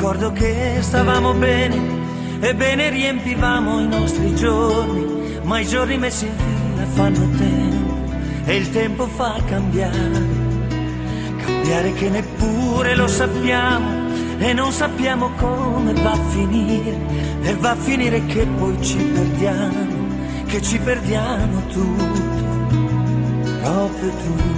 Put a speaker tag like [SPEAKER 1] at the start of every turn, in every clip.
[SPEAKER 1] Ricordo che stavamo bene, ebbene riempivamo i nostri giorni, ma i giorni messi in fila fanno tempo e il tempo fa cambiare. Cambiare che neppure lo sappiamo e non sappiamo come va a finire, e va a finire che poi ci perdiamo tutto, proprio tutto.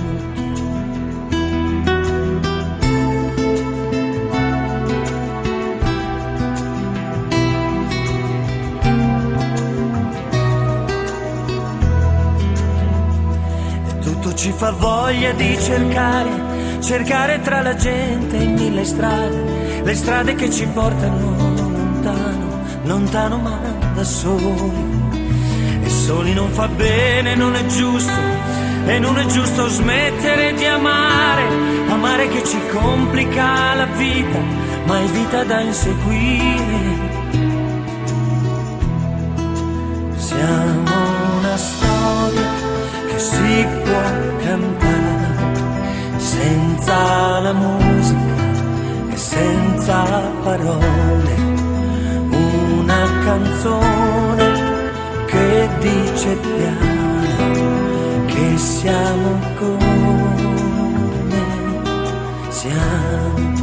[SPEAKER 1] Ci fa voglia di cercare tra la gente in mille strade, le strade che ci portano lontano, lontano ma da soli. E soli non fa bene, non è giusto, e non è giusto smettere di amare che ci complica la vita, ma è vita da inseguire. Siamo una storia che si può cantare senza la musica e senza parole, una canzone che dice piano che siamo come siamo.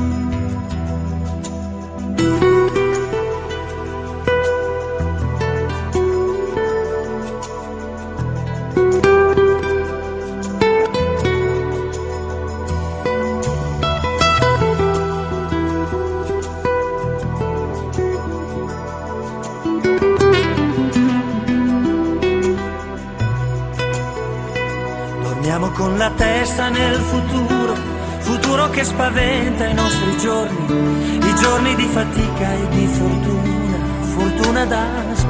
[SPEAKER 1] Con la testa nel futuro che spaventa i nostri giorni, i giorni di fatica e di fortuna da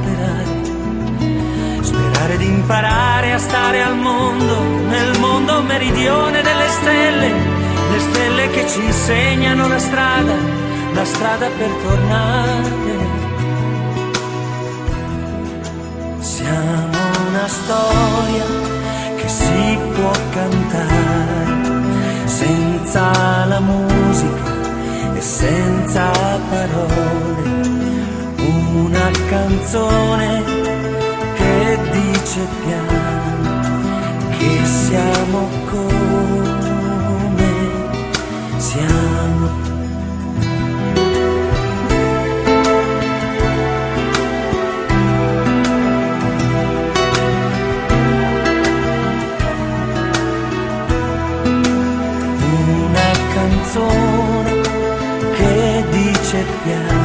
[SPEAKER 1] sperare di imparare a stare al mondo, nel mondo meridione delle stelle, le stelle che ci insegnano la strada per tornare. Siamo una storia che si può cantare senza la musica e senza parole, una canzone che dice piano che siamo come siamo. Che dice piano